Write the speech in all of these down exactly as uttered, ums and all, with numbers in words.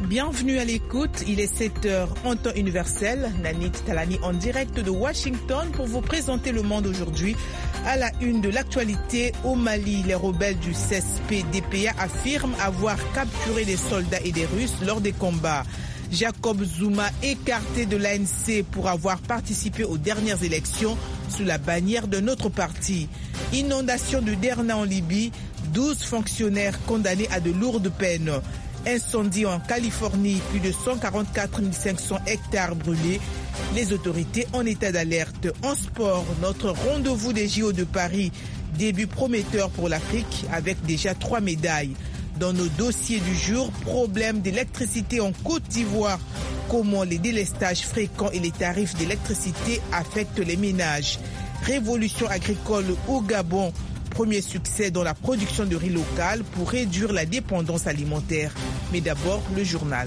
Bienvenue à l'écoute, il est sept heures en temps universel. Nanit Talani en direct de Washington pour vous présenter le monde aujourd'hui. À la une de l'actualité, au Mali, les rebelles du C S P D P A affirment avoir capturé des soldats et des Russes lors des combats. Jacob Zuma écarté de l'A N C pour avoir participé aux dernières élections sous la bannière de notre parti. Inondation de Derna en Libye, douze fonctionnaires condamnés à de lourdes peines. Incendie en Californie, plus de cent quarante-quatre mille cinq cents hectares brûlés. Les autorités en état d'alerte. En sport, notre rendez-vous des J O de Paris, début prometteur pour l'Afrique avec déjà trois médailles. Dans nos dossiers du jour, problème d'électricité en Côte d'Ivoire. Comment les délestages fréquents et les tarifs d'électricité affectent les ménages. Révolution agricole au Gabon. Premier succès dans la production de riz local pour réduire la dépendance alimentaire. Mais d'abord, le journal.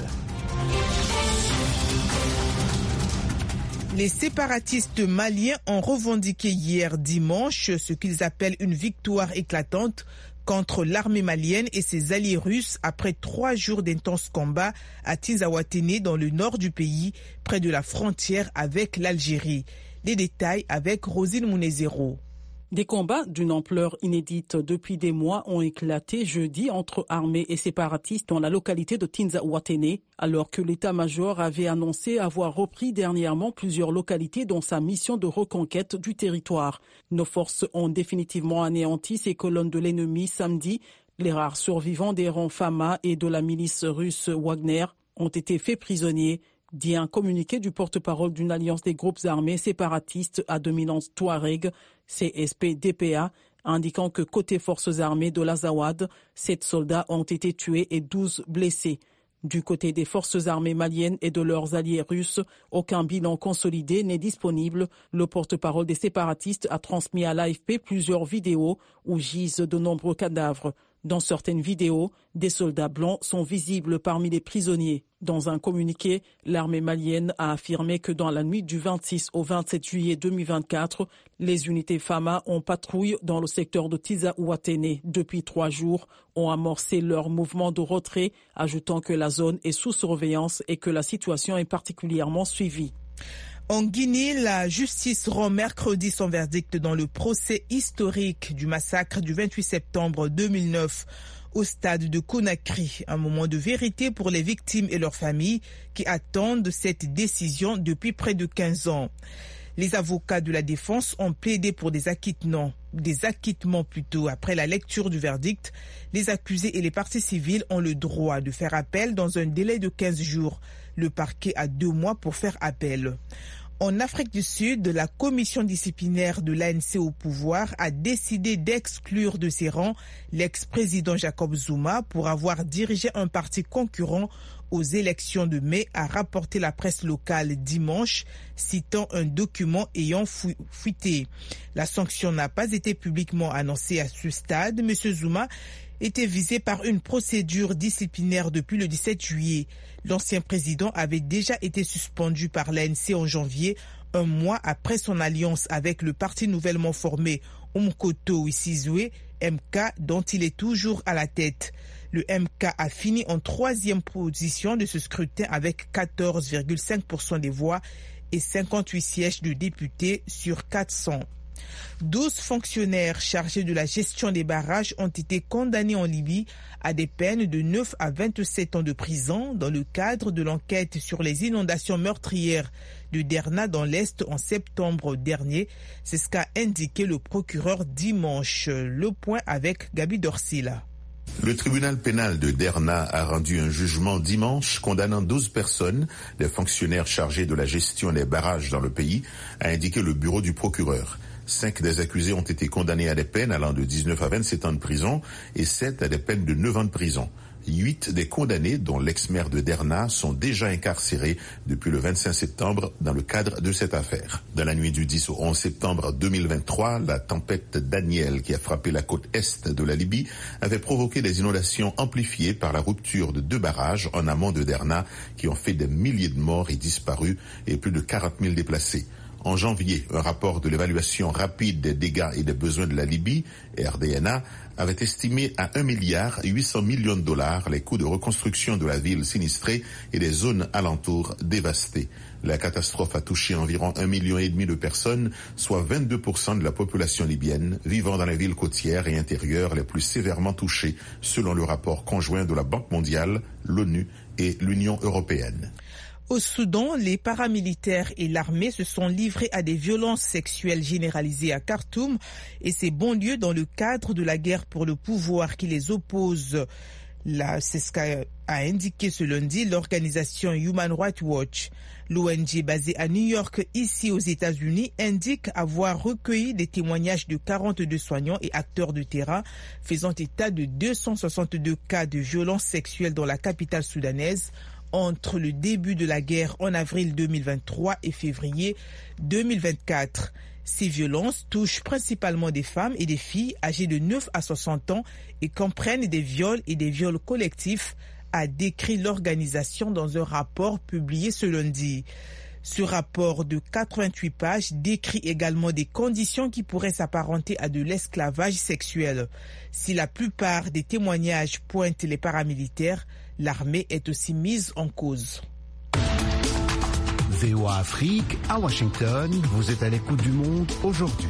Les séparatistes maliens ont revendiqué hier dimanche ce qu'ils appellent une victoire éclatante contre l'armée malienne et ses alliés russes après trois jours d'intenses combats à Tinzawatene dans le nord du pays, près de la frontière avec l'Algérie. Les détails avec Rosine Mounezero. Des combats d'une ampleur inédite depuis des mois ont éclaté jeudi entre armées et séparatistes dans la localité de Tinzawatene, alors que l'état-major avait annoncé avoir repris dernièrement plusieurs localités dans sa mission de reconquête du territoire. Nos forces ont définitivement anéanti ces colonnes de l'ennemi samedi. Les rares survivants des rangs Fama et de la milice russe Wagner ont été faits prisonniers, dit un communiqué du porte-parole d'une alliance des groupes armés séparatistes à dominance Touareg, C S P D P A, indiquant que côté forces armées de l'Azawad, sept soldats ont été tués et douze blessés. Du côté des forces armées maliennes et de leurs alliés russes, aucun bilan consolidé n'est disponible. Le porte-parole des séparatistes a transmis à l'A F P plusieurs vidéos où gisent de nombreux cadavres. Dans certaines vidéos, des soldats blancs sont visibles parmi les prisonniers. Dans un communiqué, l'armée malienne a affirmé que dans la nuit du vingt-six au vingt-sept juillet deux mille vingt-quatre, les unités Fama ont patrouillé dans le secteur de Tinzawatene depuis trois jours, ont amorcé leur mouvement de retrait, ajoutant que la zone est sous surveillance et que la situation est particulièrement suivie. En Guinée, la justice rend mercredi son verdict dans le procès historique du massacre du vingt-huit septembre deux mille neuf au stade de Conakry. Un moment de vérité pour les victimes et leurs familles qui attendent cette décision depuis près de quinze ans. Les avocats de la défense ont plaidé pour des acquittements, des acquittements plutôt. Après la lecture du verdict, les accusés et les parties civiles ont le droit de faire appel dans un délai de quinze jours. Le parquet a deux mois pour faire appel. En Afrique du Sud, la commission disciplinaire de l'A N C au pouvoir a décidé d'exclure de ses rangs l'ex-président Jacob Zuma pour avoir dirigé un parti concurrent aux élections de mai, a rapporté la presse locale dimanche, citant un document ayant fuité. La sanction n'a pas été publiquement annoncée à ce stade. M. Zuma était visé par une procédure disciplinaire depuis le dix-sept juillet. L'ancien président avait déjà été suspendu par l'A N C en janvier, un mois après son alliance avec le parti nouvellement formé Umkhonto weSizwe, M K, dont il est toujours à la tête. Le M K a fini en troisième position de ce scrutin avec quatorze virgule cinq pour cent des voix et cinquante-huit sièges de députés sur quatre cents. douze fonctionnaires chargés de la gestion des barrages ont été condamnés en Libye à des peines de neuf à vingt-sept ans de prison dans le cadre de l'enquête sur les inondations meurtrières de Derna dans l'Est en septembre dernier. C'est ce qu'a indiqué le procureur dimanche. Le point avec Gabi Dorsila. Le tribunal pénal de Derna a rendu un jugement dimanche condamnant douze personnes, des fonctionnaires chargés de la gestion des barrages dans le pays, a indiqué le bureau du procureur. Cinq des accusés ont été condamnés à des peines allant de dix-neuf à vingt-sept ans de prison et sept à des peines de neuf ans de prison. Huit des condamnés, dont l'ex-maire de Derna, sont déjà incarcérés depuis le vingt-cinq septembre dans le cadre de cette affaire. Dans la nuit du dix au onze septembre deux mille vingt-trois, la tempête Daniel qui a frappé la côte est de la Libye avait provoqué des inondations amplifiées par la rupture de deux barrages en amont de Derna qui ont fait des milliers de morts et disparus et plus de quarante mille déplacés. En janvier, un rapport de l'évaluation rapide des dégâts et des besoins de la Libye, R D N A, avait estimé à un milliard huit cents millions de dollars les coûts de reconstruction de la ville sinistrée et des zones alentours dévastées. La catastrophe a touché environ un million et demi de personnes, soit vingt-deux pour cent de la population libyenne vivant dans les villes côtières et intérieures les plus sévèrement touchées, selon le rapport conjoint de la Banque mondiale, l'ONU et l'Union européenne. Au Soudan, les paramilitaires et l'armée se sont livrés à des violences sexuelles généralisées à Khartoum et ses banlieues dans le cadre de la guerre pour le pouvoir qui les oppose. Là, c'est ce qu'a indiqué ce lundi l'organisation Human Rights Watch. L'O N G basée à New York, ici aux États-Unis, indique avoir recueilli des témoignages de quarante-deux soignants et acteurs de terrain faisant état de deux cent soixante-deux cas de violences sexuelles dans la capitale soudanaise entre le début de la guerre en avril deux mille vingt-trois et février deux mille vingt-quatre. Ces violences touchent principalement des femmes et des filles âgées de neuf à soixante ans et comprennent des viols et des viols collectifs, a décrit l'organisation dans un rapport publié ce lundi. Ce rapport de quatre-vingt-huit pages décrit également des conditions qui pourraient s'apparenter à de l'esclavage sexuel. Si la plupart des témoignages pointent les paramilitaires, l'armée est aussi mise en cause. V O A Afrique, à Washington, vous êtes à l'écoute du monde aujourd'hui.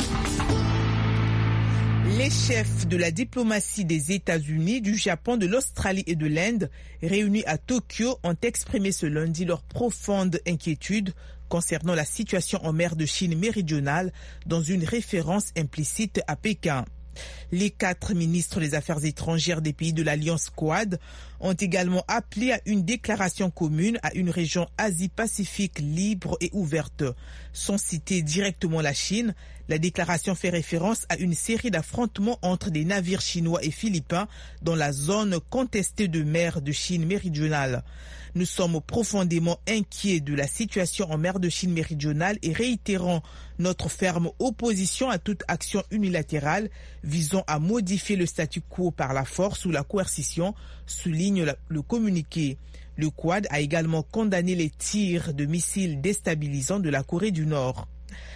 Les chefs de la diplomatie des États-Unis, du Japon, de l'Australie et de l'Inde, réunis à Tokyo, ont exprimé ce lundi leur profonde inquiétude concernant la situation en mer de Chine méridionale, dans une référence implicite à Pékin. Les quatre ministres des Affaires étrangères des pays de l'Alliance Quad ont également appelé à une déclaration commune à une région Asie-Pacifique libre et ouverte. Sans citer directement la Chine, la déclaration fait référence à une série d'affrontements entre des navires chinois et philippins dans la zone contestée de mer de Chine méridionale. Nous sommes profondément inquiets de la situation en mer de Chine méridionale et réitérons notre ferme opposition à toute action unilatérale visant à modifier le statu quo par la force ou la coercition, souligne le communiqué. Le Quad a également condamné les tirs de missiles déstabilisants de la Corée du Nord.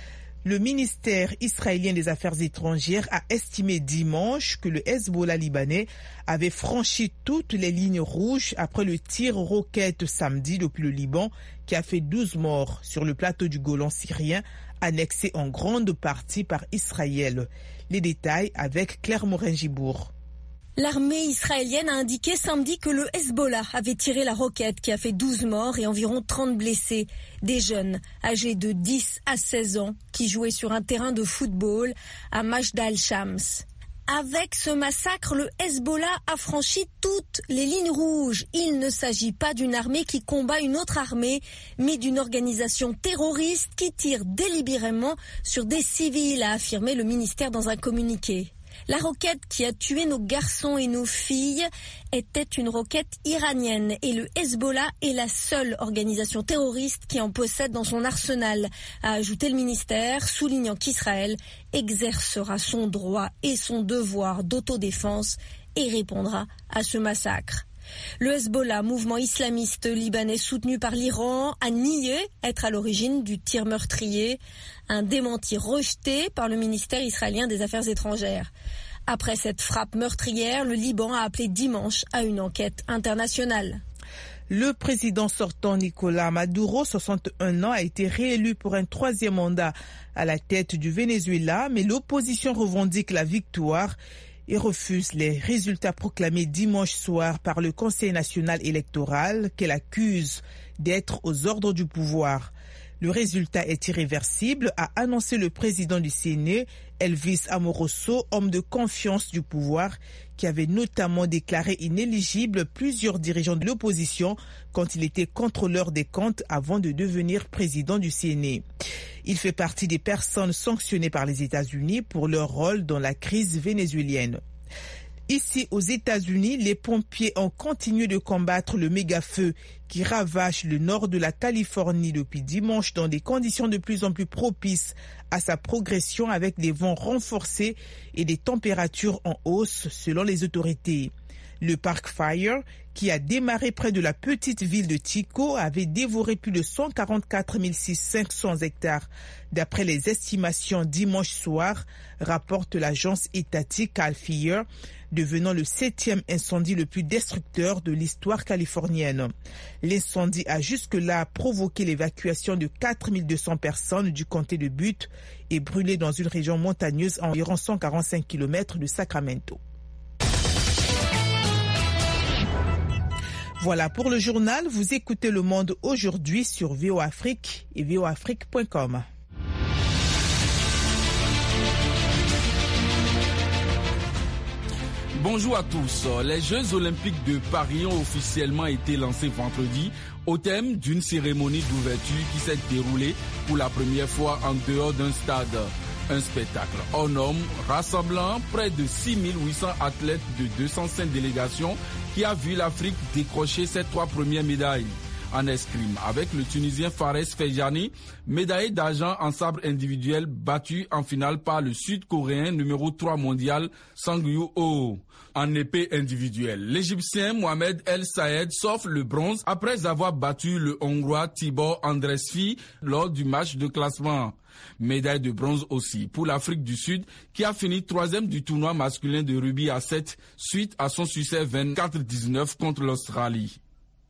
Le ministère israélien des Affaires étrangères a estimé dimanche que le Hezbollah libanais avait franchi toutes les lignes rouges après le tir roquette samedi depuis le Liban qui a fait douze morts sur le plateau du Golan syrien annexé en grande partie par Israël. Les détails avec Claire Morin-Gibourg. L'armée israélienne a indiqué samedi que le Hezbollah avait tiré la roquette qui a fait douze morts et environ trente blessés. Des jeunes âgés de dix à seize ans qui jouaient sur un terrain de football à Majda al-Shams. Avec ce massacre, le Hezbollah a franchi toutes les lignes rouges. Il ne s'agit pas d'une armée qui combat une autre armée, mais d'une organisation terroriste qui tire délibérément sur des civils, a affirmé le ministère dans un communiqué. La roquette qui a tué nos garçons et nos filles était une roquette iranienne et le Hezbollah est la seule organisation terroriste qui en possède dans son arsenal, a ajouté le ministère, soulignant qu'Israël exercera son droit et son devoir d'autodéfense et répondra à ce massacre. Le Hezbollah, mouvement islamiste libanais soutenu par l'Iran, a nié être à l'origine du tir meurtrier, un démenti rejeté par le ministère israélien des Affaires étrangères. Après cette frappe meurtrière, le Liban a appelé dimanche à une enquête internationale. Le président sortant Nicolás Maduro, soixante et un ans, a été réélu pour un troisième mandat à la tête du Venezuela, mais l'opposition revendique la victoire et refuse les résultats proclamés dimanche soir par le Conseil national électoral qu'elle accuse d'être aux ordres du pouvoir. Le résultat est irréversible, a annoncé le président du Sénat, Elvis Amoroso, homme de confiance du pouvoir, qui avait notamment déclaré inéligible plusieurs dirigeants de l'opposition quand il était contrôleur des comptes avant de devenir président du Sénat. Il fait partie des personnes sanctionnées par les États-Unis pour leur rôle dans la crise vénézuélienne. Ici, aux États-Unis, les pompiers ont continué de combattre le méga-feu qui ravage le nord de la Californie depuis dimanche dans des conditions de plus en plus propices à sa progression avec des vents renforcés et des températures en hausse selon les autorités. Le Park Fire, qui a démarré près de la petite ville de Tico, avait dévoré plus de cent quarante-quatre mille cinq cents hectares. D'après les estimations dimanche soir, rapporte l'agence étatique Cal Fire, devenant le septième incendie le plus destructeur de l'histoire californienne. L'incendie a jusque-là provoqué l'évacuation de quatre mille deux cents personnes du comté de Butte et brûlé dans une région montagneuse à environ cent quarante-cinq kilomètres de Sacramento. Voilà pour le journal. Vous écoutez Le Monde aujourd'hui sur V O Afrique et v o afrique point com. Bonjour à tous. Les Jeux Olympiques de Paris ont officiellement été lancés vendredi au thème d'une cérémonie d'ouverture qui s'est déroulée pour la première fois en dehors d'un stade. Un spectacle hors norme rassemblant près de six mille huit cents athlètes de deux cent cinq délégations qui a vu l'Afrique décrocher ses trois premières médailles. En escrime, avec le Tunisien Fares Fejani, médaillé d'argent en sabre individuel battu en finale par le Sud-Coréen numéro trois mondial Sang Yoo-oh. En épée individuelle, l'Égyptien Mohamed El Sayed s'offre le bronze après avoir battu le Hongrois Tibor Andresfi lors du match de classement. Médaille de bronze aussi pour l'Afrique du Sud qui a fini troisième du tournoi masculin de rugby à sept suite à son succès vingt-quatre dix-neuf contre l'Australie.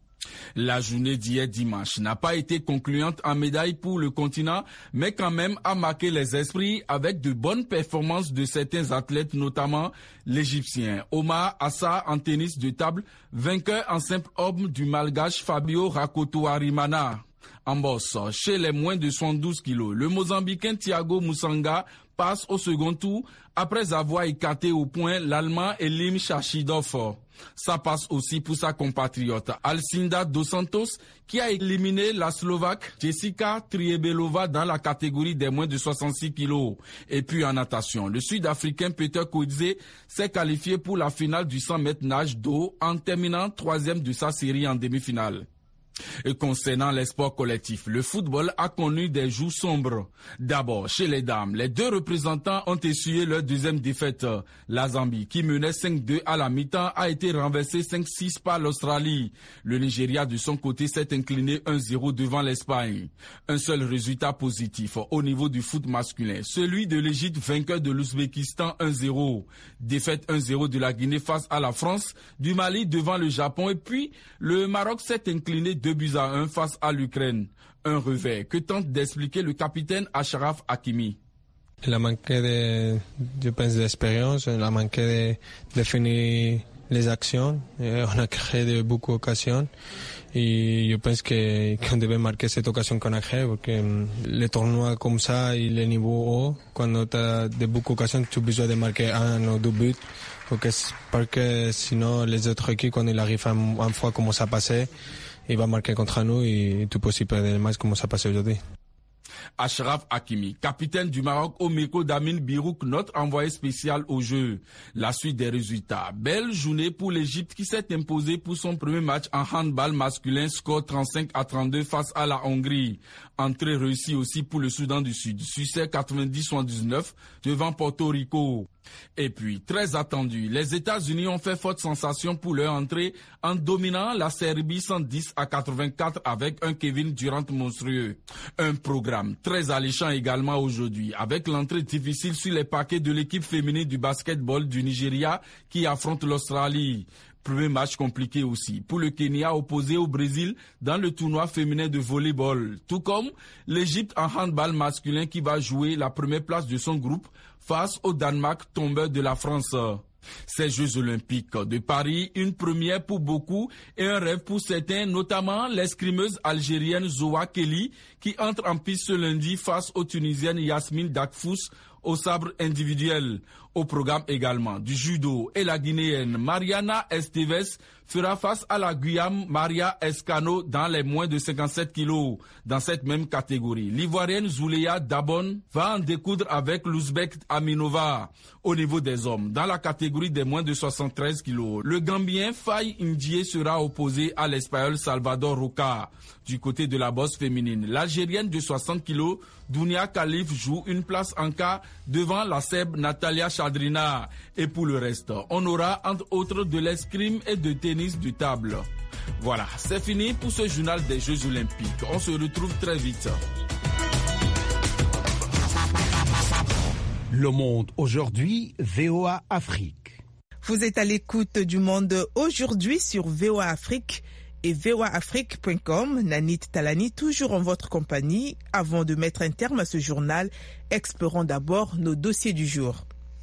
La journée d'hier dimanche n'a pas été concluante en médaille pour le continent, mais quand même a marqué les esprits avec de bonnes performances de certains athlètes, notamment l'Égyptien Omar Assa en tennis de table, vainqueur en simple homme du Malgache Fabio Rakotoarimana. En boxe, chez les moins de soixante-douze kilos, le Mozambicain Thiago Moussanga passe au second tour après avoir écarté au point l'Allemand Elim Chachidov. Ça passe aussi pour sa compatriote Alcinda Dos Santos qui a éliminé la Slovaque Jessica Triebelova dans la catégorie des moins de soixante-six kilos. Et puis en natation, le Sud-Africain Peter Koudze s'est qualifié pour la finale du cent mètres nage d'eau en terminant troisième de sa série en demi-finale. Et concernant les sports collectifs, le football a connu des jours sombres. D'abord, chez les dames, les deux représentants ont essuyé leur deuxième défaite. La Zambie, qui menait cinq deux à la mi-temps, a été renversée cinq six par l'Australie. Le Nigeria, de son côté, s'est incliné un zéro devant l'Espagne. Un seul résultat positif au niveau du foot masculin, celui de l'Égypte, vainqueur de l'Ouzbékistan un zéro. Défaite un zéro de la Guinée face à la France, du Mali devant le Japon, et puis le Maroc s'est incliné deux buts à un face à l'Ukraine. Un revers que tente d'expliquer le capitaine Achraf Hakimi. Il a manqué de, je pense, d'expérience, il a manqué de définir les actions. Et on a créé de beaucoup d'occasions. Et je pense que, qu'on devait marquer cette occasion qu'on a créée, parce que les tournois comme ça, et les niveaux hauts, quand tu as de beaucoup d'occasions, tu as besoin de marquer un ou deux buts. Parce que sinon, les autres équipes, quand ils arrivent une, une fois comme ça passé, il va marquer contre nous et tout possible perdre le match comme ça passe aujourd'hui. Achraf Hakimi, capitaine du Maroc au micro d'Amin Birouk, notre envoyé spécial au jeu. La suite des résultats. Belle journée pour l'Égypte qui s'est imposée pour son premier match en handball masculin, score trente-cinq à trente-deux face à la Hongrie. Entrée réussie aussi pour le Soudan du Sud, succès quatre-vingt-dix à soixante-dix-neuf devant Porto Rico. Et puis, très attendu, les États-Unis ont fait forte sensation pour leur entrée en dominant la Serbie cent dix à quatre-vingt-quatre avec un Kevin Durant monstrueux. Un programme très alléchant également aujourd'hui avec l'entrée difficile sur les parquets de l'équipe féminine du basketball du Nigeria qui affronte l'Australie. Premier match compliqué aussi pour le Kenya opposé au Brésil dans le tournoi féminin de volleyball. Tout comme l'Égypte en handball masculin qui va jouer la première place de son groupe face au Danemark, tombeur de la France. Ces Jeux Olympiques de Paris, une première pour beaucoup et un rêve pour certains, notamment l'escrimeuse algérienne Zoa Kelly qui entre en piste ce lundi face aux Tunisiennes Yasmine Dakfous au sabre individuel. Au programme également du judo et la Guinéenne Mariana Esteves fera face à la Guyane Maria Escano dans les moins de cinquante-sept kilos. Dans cette même catégorie, l'Ivoirienne Zouleya Dabon va en découdre avec l'Ouzbek Aminova. Au niveau des hommes, dans la catégorie des moins de soixante-treize kilos, le Gambien Faye Ndié sera opposé à l'Espagnol Salvador Roca. Du côté de la boxe féminine, l'Algérienne de soixante kilos, Dounia Khalif joue une place en cas devant la S E B Natalia Chadrina. Et pour le reste, on aura entre autres de l'escrime et de tennis de table. Voilà, c'est fini pour ce journal des Jeux Olympiques. On se retrouve très vite. Le Monde aujourd'hui, V O A Afrique. Vous êtes à l'écoute du Monde aujourd'hui sur V O A Afrique et V O A Afrique point com. Nanit Talani, toujours en votre compagnie. Avant de mettre un terme à ce journal, explorons d'abord nos dossiers du jour.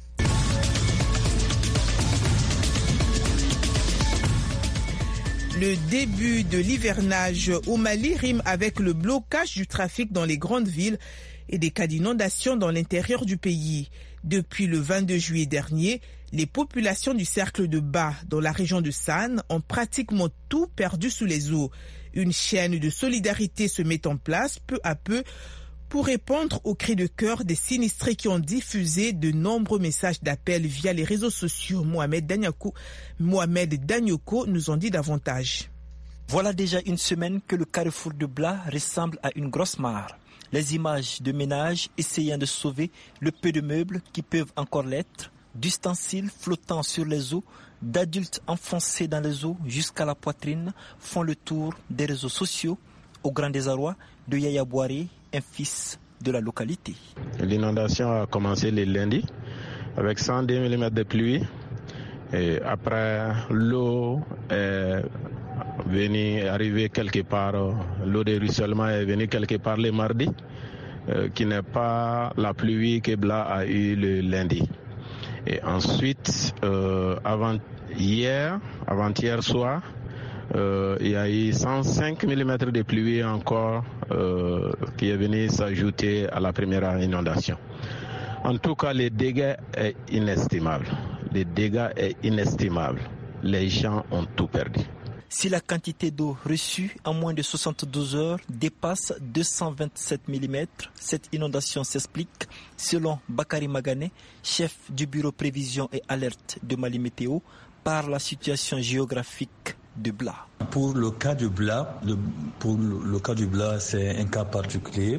Le début de l'hivernage au Mali rime avec le blocage du trafic dans les grandes villes et des cas d'inondation dans l'intérieur du pays. Depuis le vingt-deux juillet dernier, les populations du cercle de Ba, dans la région de San, ont pratiquement tout perdu sous les eaux. Une chaîne de solidarité se met en place peu à peu pour répondre aux cris de cœur des sinistrés qui ont diffusé de nombreux messages d'appel via les réseaux sociaux. Mohamed Danyoko, Mohamed Danyoko nous en dit davantage. Voilà déjà une semaine que le carrefour de Bla ressemble à une grosse mare. Les images de ménages essayant de sauver le peu de meubles qui peuvent encore l'être, d'ustensiles flottant sur les eaux, d'adultes enfoncés dans les eaux jusqu'à la poitrine font le tour des réseaux sociaux au grand désarroi de Yaya Boiré, un fils de la localité. L'inondation a commencé le lundi avec cent deux millimètres de pluie. Et après, l'eau est venue arriver quelque part, l'eau de ruissellement est venue quelque part le mardi, euh, qui n'est pas la pluie que Bla a eu le lundi. Et ensuite, euh, avant hier, avant-hier soir, euh, il y a eu cent cinq millimètres de pluie encore euh, qui est venu s'ajouter à la première inondation. En tout cas, le dégât est inestimable. Le dégât est inestimable. Les gens ont tout perdu. Si la quantité d'eau reçue en moins de soixante-douze heures dépasse deux cent vingt-sept millimètres, cette inondation s'explique, selon Bakary Magané, chef du bureau prévision et alerte de Mali Météo, par la situation géographique de Bla. Pour le cas du Bla, le, pour le cas du Bla, c'est un cas particulier.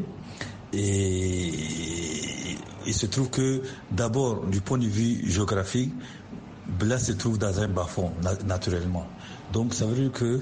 Et il se trouve que d'abord, du point de vue géographique, Bla se trouve dans un bas-fond, naturellement. Donc ça veut dire que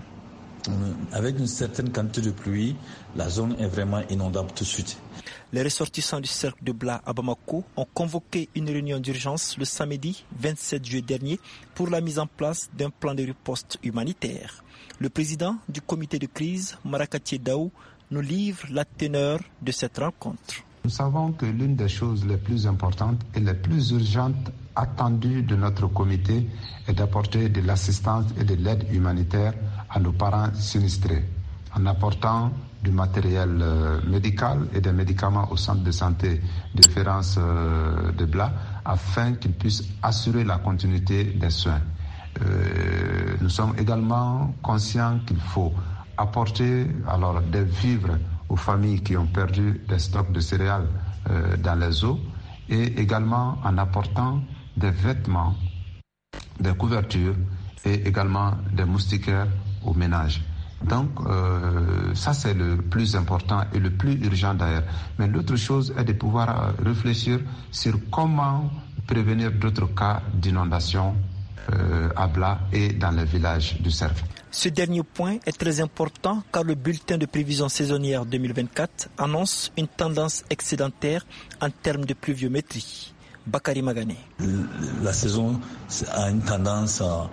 avec une certaine quantité de pluie, la zone est vraiment inondable tout de suite. Les ressortissants du cercle de Bla à Bamako ont convoqué une réunion d'urgence le samedi vingt-sept juillet dernier pour la mise en place d'un plan de riposte humanitaire. Le président du comité de crise, Marakatié Daou, nous livre la teneur de cette rencontre. Nous savons que l'une des choses les plus importantes et les plus urgentes attendues de notre comité est d'apporter de l'assistance et de l'aide humanitaire à nos parents sinistrés, en apportant du matériel euh, médical et des médicaments au centre de santé de référence euh, de Bla, afin qu'ils puissent assurer la continuité des soins. Euh, nous sommes également conscients qu'il faut apporter alors des vivres aux familles qui ont perdu des stocks de céréales euh, dans les eaux, et également en apportant des vêtements, des couvertures et également des moustiquaires aux ménages. Donc euh, ça c'est le plus important et le plus urgent d'ailleurs. Mais l'autre chose est de pouvoir réfléchir sur comment prévenir d'autres cas d'inondation euh, à Bla et dans les villages du cercle. Ce dernier point est très important car le bulletin de prévision saisonnière deux mille vingt-quatre annonce une tendance excédentaire en termes de pluviométrie. Bakary Magané. La saison a une tendance à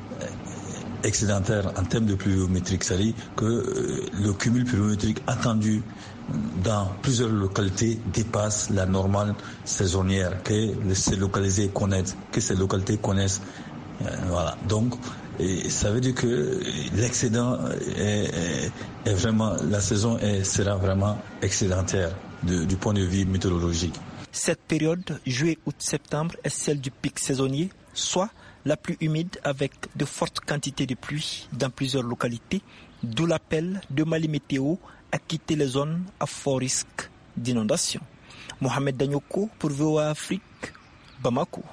excédentaire en termes de pluviométrie, c'est-à-dire que le cumul pluviométrique attendu dans plusieurs localités dépasse la normale saisonnière que ces localités connaissent, que ces localités connaissent. Voilà. Donc, et ça veut dire que l'excédent est, est, est vraiment, la saison est, sera vraiment excédentaire de, du point de vue météorologique. Cette période, juillet, août, septembre, est celle du pic saisonnier, soit la plus humide avec de fortes quantités de pluie dans plusieurs localités, d'où l'appel de Mali Météo à quitter les zones à fort risque d'inondation. Mohamed Danyoko pour V O A Afrique, Bamako.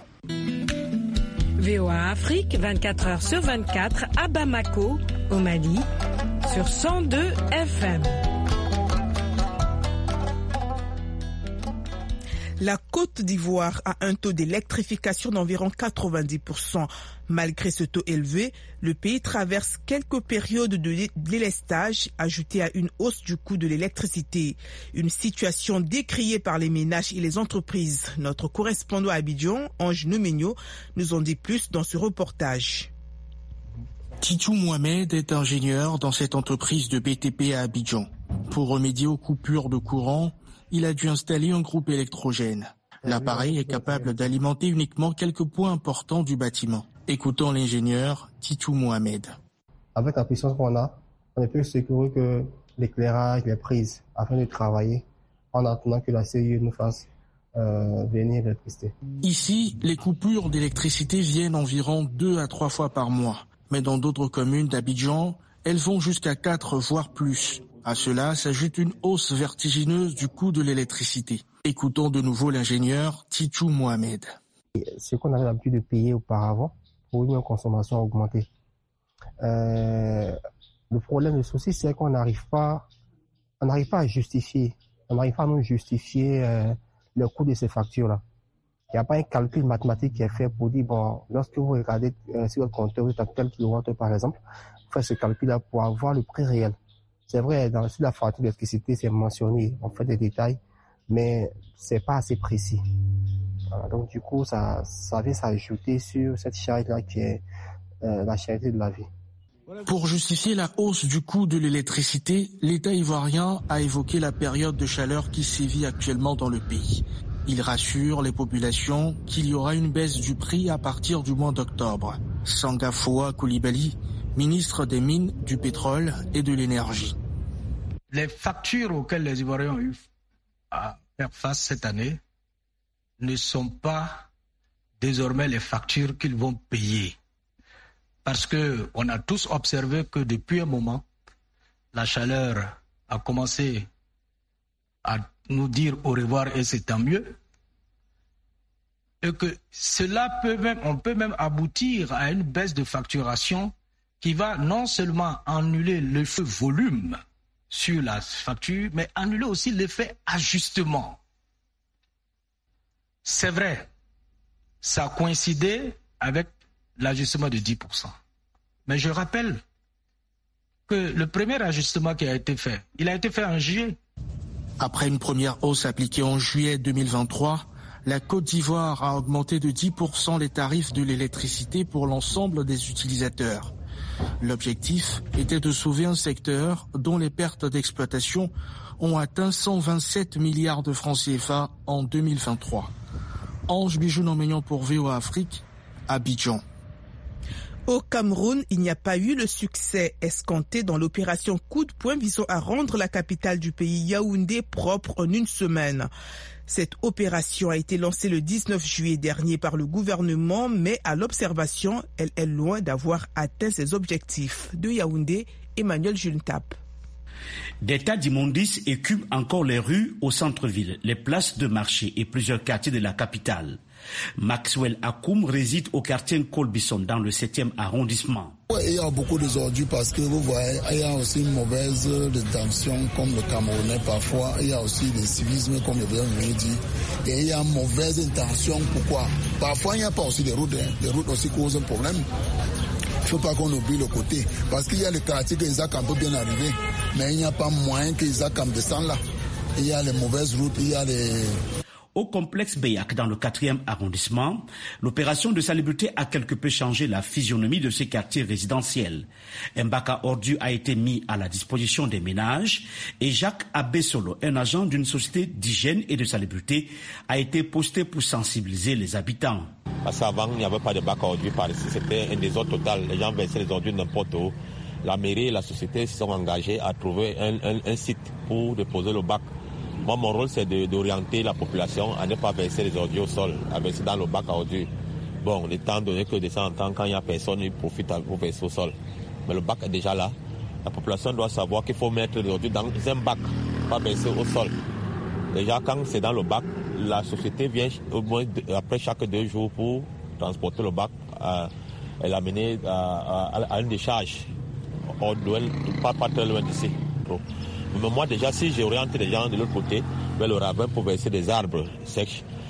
V O A Afrique, vingt-quatre heures sur vingt-quatre à Bamako, au Mali, sur cent deux F M. La Côte d'Ivoire a un taux d'électrification d'environ quatre-vingt-dix pour cent. Malgré ce taux élevé, le pays traverse quelques périodes de délestage ajoutées à une hausse du coût de l'électricité. Une situation décriée par les ménages et les entreprises. Notre correspondant à Abidjan, Ange Nomenyo, nous en dit plus dans ce reportage. Titou Mohamed est ingénieur dans cette entreprise de B T P à Abidjan. Pour remédier aux coupures de courant, il a dû installer un groupe électrogène. L'appareil est capable d'alimenter uniquement quelques points importants du bâtiment. Écoutons l'ingénieur Titou Mohamed. Avec la puissance qu'on a, on est plus sécurisé que l'éclairage, les prises, afin de travailler en attendant que la C I E nous fasse euh, venir l'électricité. Ici, les coupures d'électricité viennent environ deux à trois fois par mois. Mais dans d'autres communes d'Abidjan, elles vont jusqu'à quatre voire plus. À cela s'ajoute une hausse vertigineuse du coût de l'électricité. Écoutons de nouveau l'ingénieur Titou Mohamed. Ce qu'on avait l'habitude de payer auparavant pour une consommation augmentée. Euh, le problème, le souci, c'est qu'on n'arrive pas, on n'arrive pas à justifier, on n'arrive pas à nous justifier euh, le coût de ces factures-là. Il n'y a pas un calcul mathématique qui est fait pour dire, bon, lorsque vous regardez euh, sur votre compteur, vous êtes à tel kilowattheure par exemple, vous faites ce calcul-là pour avoir le prix réel. C'est vrai, dans sur la facture d'électricité, c'est mentionné, on fait des détails, mais c'est pas assez précis. Voilà, donc du coup, ça, ça vient s'ajouter sur cette charge-là qui est euh, la charité de la vie. Pour justifier la hausse du coût de l'électricité, l'État ivoirien a évoqué la période de chaleur qui sévit actuellement dans le pays. Il rassure les populations qu'il y aura une baisse du prix à partir du mois d'octobre. Sangafoa Koulibaly, ministre des Mines, du Pétrole et de l'Énergie. Les factures auxquelles les Ivoiriens ont eu à faire face cette année ne sont pas désormais les factures qu'ils vont payer. Parce qu'on a tous observé que depuis un moment, la chaleur a commencé à nous dire au revoir et c'est tant mieux. Et que cela peut même, on peut même aboutir à une baisse de facturation qui va non seulement annuler l'effet volume sur la facture, mais annuler aussi l'effet ajustement. C'est vrai, ça a coïncidé avec l'ajustement de dix pour cent. Mais je rappelle que le premier ajustement qui a été fait, il a été fait en juillet. Après une première hausse appliquée en juillet deux mille vingt-trois, la Côte d'Ivoire a augmenté de dix pour cent les tarifs de l'électricité pour l'ensemble des utilisateurs. L'objectif était de sauver un secteur dont les pertes d'exploitation ont atteint cent vingt-sept milliards de francs C F A en deux mille vingt-trois. Ange Bijou-Noménian pour V O A Afrique, Abidjan. Au Cameroun, il n'y a pas eu le succès escompté dans l'opération coup de poing visant à rendre la capitale du pays, Yaoundé, propre en une semaine. Cette opération a été lancée le dix-neuf juillet dernier par le gouvernement, mais à l'observation, elle est loin d'avoir atteint ses objectifs. De Yaoundé, Emmanuel Juntap. Des tas d'immondices écument encore les rues au centre-ville, les places de marché et plusieurs quartiers de la capitale. Maxwell Akoum réside au quartier Colbison dans le septième arrondissement. Ouais, il y a beaucoup d'ordures parce que vous voyez, il y a aussi une mauvaise intention comme le Camerounais parfois, il y a aussi le civisme comme le gouvernement dit, et il y a une mauvaise intention. Pourquoi? Parfois il n'y a pas aussi des routes, hein. Les routes aussi causent un problème. Il ne faut pas qu'on oublie le côté, parce qu'il y a le quartier que Isaac peut bien arriver, mais il n'y a pas moyen que Isaac descende là. Il y a les mauvaises routes, il y a les... Au complexe Beyak, dans le quatrième arrondissement, l'opération de salubrité a quelque peu changé la physionomie de ces quartiers résidentiels. Un bac à ordures a été mis à la disposition des ménages et Jacques Abessolo, un agent d'une société d'hygiène et de salubrité, a été posté pour sensibiliser les habitants. Parce qu'avant, il n'y avait pas de bac à ordures par ici, c'était un désordre total. Les gens versaient les ordures n'importe où. La mairie et la société se sont engagés à trouver un, un, un site pour déposer le bac. Moi, mon rôle, c'est de, d'orienter la population à ne pas verser les ordures au sol, à verser dans le bac à ordures. Bon, étant donné que de temps en temps, quand il n'y a personne, ils profitent pour verser au sol. Mais le bac est déjà là. La population doit savoir qu'il faut mettre les ordures dans un bac, pas verser au sol. Déjà, quand c'est dans le bac, la société vient au moins après chaque deux jours pour transporter le bac euh, et l'amener à, à, à une décharge. Or, pas, pas très loin d'ici. Mais moi déjà, si j'oriente les gens de l'autre côté vers le ravin pour verser des arbres secs,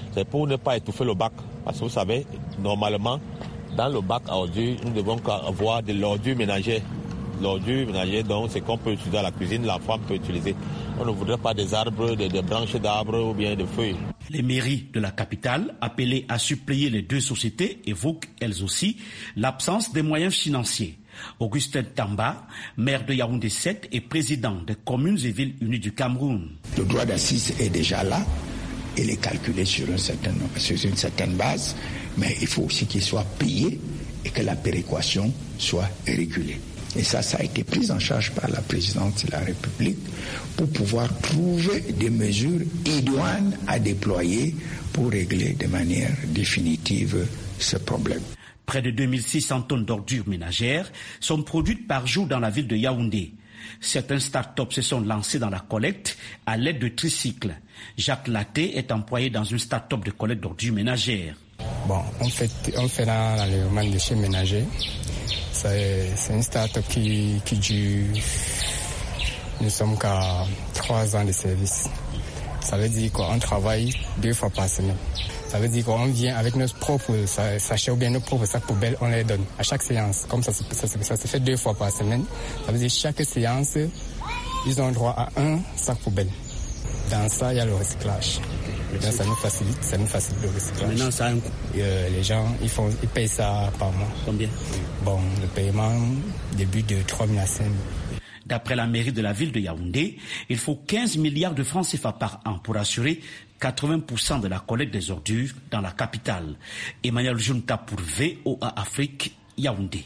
C'est pour ne pas étouffer le bac. Parce que vous savez, normalement, dans le bac à ordures, nous devons avoir de l'ordure ménagère. L'ordure ménagère, donc, c'est qu'on peut utiliser à la cuisine, la femme peut utiliser. On ne voudrait pas des arbres, des, des branches d'arbres ou bien des feuilles. Les mairies de la capitale, appelées à suppléer les deux sociétés, évoquent elles aussi l'absence des moyens financiers. Augustin Tamba, maire de Yaoundé sept et président des communes et villes unies du Cameroun. Le droit d'assise est déjà là. Il est calculé sur, un certain, sur une certaine base, mais il faut aussi qu'il soit payé et que la péréquation soit régulée. Et ça, ça a été pris en charge par la présidente de la République pour pouvoir trouver des mesures idoines à déployer pour régler de manière définitive ce problème. Près de deux mille six cents tonnes d'ordures ménagères sont produites par jour dans la ville de Yaoundé. Certains start-up se sont lancés dans la collecte à l'aide de tricycles. Jacques Laté est employé dans une start-up de collecte d'ordures ménagères. Bon, on fait, on fait dans l'enlèvement des déchets ménagers. C'est, c'est une start-up qui, qui dure. Nous sommes qu'à trois ans de service. Ça veut dire qu'on travaille deux fois par semaine. Ça veut dire qu'on vient avec nos propres sachets ou bien nos propres sacs poubelles, on les donne à chaque séance. Comme ça, ça, ça, ça se fait deux fois par semaine. Ça veut dire chaque séance, ils ont droit à un sac poubelle. Dans ça, il y a le recyclage. Là, ça nous facilite, ça nous facilite le recyclage. Maintenant, ça a un coût. Euh, les gens, ils, font, ils payent ça par mois. Combien? Bon, le paiement débute de trois mille à cinq mille. D'après la mairie de la ville de Yaoundé, il faut quinze milliards de francs C F A par an pour assurer quatre-vingts pour cent de la collecte des ordures dans la capitale. Emmanuel Junta pour V O A Afrique, Yaoundé.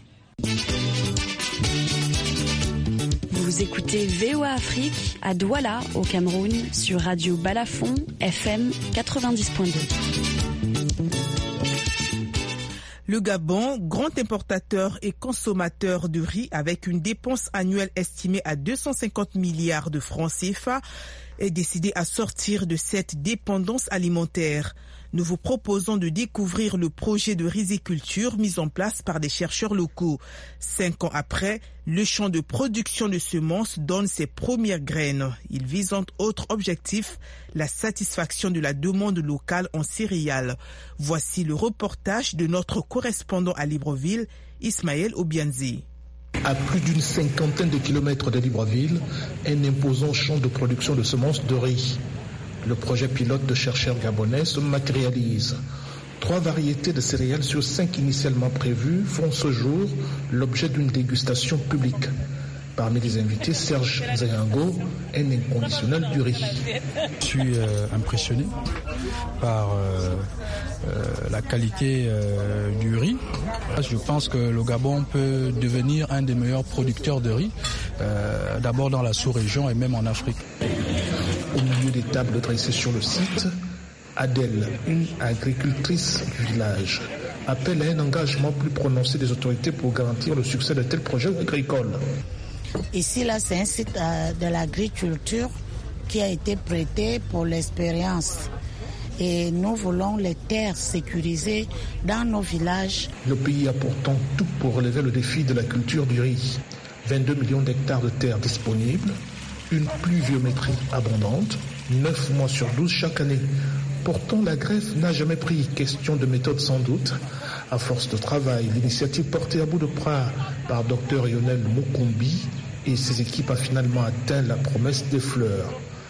Vous écoutez V O A Afrique à Douala, au Cameroun, sur Radio Balafon, F M quatre-vingt-dix point deux. Le Gabon, grand importateur et consommateur de riz avec une dépense annuelle estimée à deux cent cinquante milliards de francs C F A, est décidé à sortir de cette dépendance alimentaire. Nous vous proposons de découvrir le projet de riziculture mis en place par des chercheurs locaux. Cinq ans après, le champ de production de semences donne ses premières graines. Il vise entre autres objectifs la satisfaction de la demande locale en céréales. Voici le reportage de notre correspondant à Libreville, Ismaël Obianzi. À plus d'une cinquantaine de kilomètres de Libreville, un imposant champ de production de semences de riz. Le projet pilote de chercheurs gabonais se matérialise. Trois variétés de céréales sur cinq initialement prévues font ce jour l'objet d'une dégustation publique. Parmi les invités, Serge Nzayango, un inconditionnel du riz. Je suis euh, impressionné par euh, euh, la qualité euh, du riz. Je pense que le Gabon peut devenir un des meilleurs producteurs de riz, euh, d'abord dans la sous-région et même en Afrique. Au milieu des tables dressées sur le site, Adèle, une agricultrice du village, appelle à un engagement plus prononcé des autorités pour garantir le succès de tels projets agricoles. Ici, là, c'est un site de l'agriculture qui a été prêté pour l'expérience. Et nous voulons les terres sécurisées dans nos villages. Le pays a pourtant tout pour relever le défi de la culture du riz. vingt-deux millions d'hectares de terres disponibles, une pluviométrie abondante, neuf mois sur douze chaque année. Pourtant, la greffe n'a jamais pris. Question de méthode sans doute. À force de travail, l'initiative portée à bout de bras par Dr Lionel Mukumbi et ses équipes a finalement atteint la promesse des fleurs.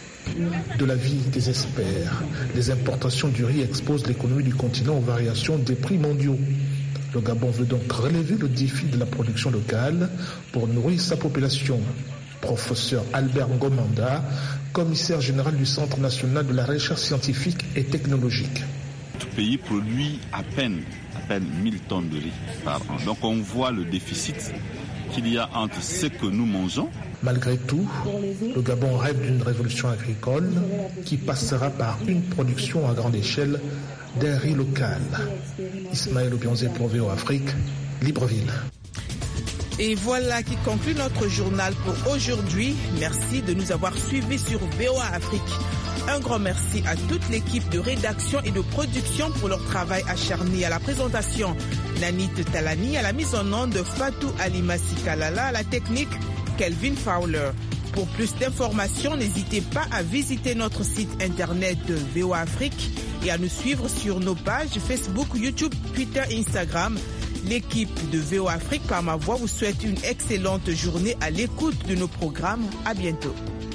De la vie des experts, les importations du riz exposent l'économie du continent aux variations des prix mondiaux. Le Gabon veut donc relever le défi de la production locale pour nourrir sa population. Professeur Albert Ngomanda, commissaire général du Centre national de la recherche scientifique et technologique. Tout pays produit à peine, à peine mille tonnes de riz par an. Donc on voit le déficit qu'il y a entre ce que nous mangeons. Malgré tout, le Gabon rêve d'une révolution agricole qui passera par une production à grande échelle d'un riz local. Ismaël Obianzé pour V O A Afrique, Libreville. Et voilà qui conclut notre journal pour aujourd'hui. Merci de nous avoir suivis sur V O A Afrique. Un grand merci à toute l'équipe de rédaction et de production pour leur travail acharné. À la présentation, Nanit Talani, à la mise en onde, Fatou Alimassi Kalala, à la technique, Kelvin Fowler. Pour plus d'informations, n'hésitez pas à visiter notre site internet V O A Afrique et à nous suivre sur nos pages Facebook, YouTube, Twitter et Instagram. L'équipe de V O A Afrique par ma voix vous souhaite une excellente journée à l'écoute de nos programmes. À bientôt.